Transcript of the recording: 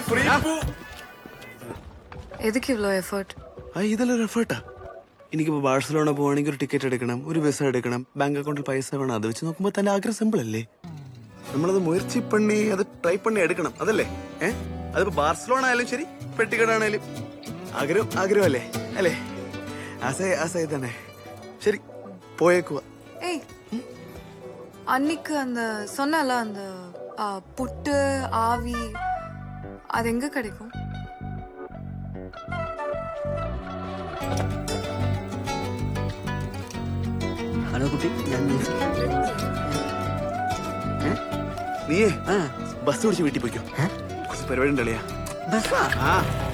എതൊക്കെ ഇവളോ effort? ഇതെല്ലാം എഫേർട്ടാ. എനിക്കിപ്പോ Barcelona പോവാണെങ്കിൽ ഒരു ടിക്കറ്റ് എടുക്കണം, ഒരു വിസ എടുക്കണം, ബാങ്ക് അക്കൗണ്ടിൽ പൈസ വേണം. അത് വെച്ച് നോക്കുമ്പോ തന്റെ ആഗ്രഹം സിമ്പിൾ അല്ലേ? നമ്മളത് മുയற்சி പണി, അത് ട്രൈ പണി എടുക്കണം, അതല്ലേ? അതിപ്പോ ബാർസലോണ ആയാലും ശരി, പെട്ടിക്കടാണേലും ആഗ്രഹം അല്ലേ? അല്ലേ? ആസை തന്നെ. ശരി, പോയേക്കുവാ. ஏய் அன்னைக்கு அந்த சொன்னல அந்த புட்டு ஆவி அது எங்க கிடைக்கும்? ഹലോ കുട്ടി, ഞാൻ നീയേ ബസ് പിടിച്ച് വീട്ടിൽ പോയിക്കോ. കുറച്ച് പരിപാടി ഉണ്ടല്ലേ? ബസ്സാ?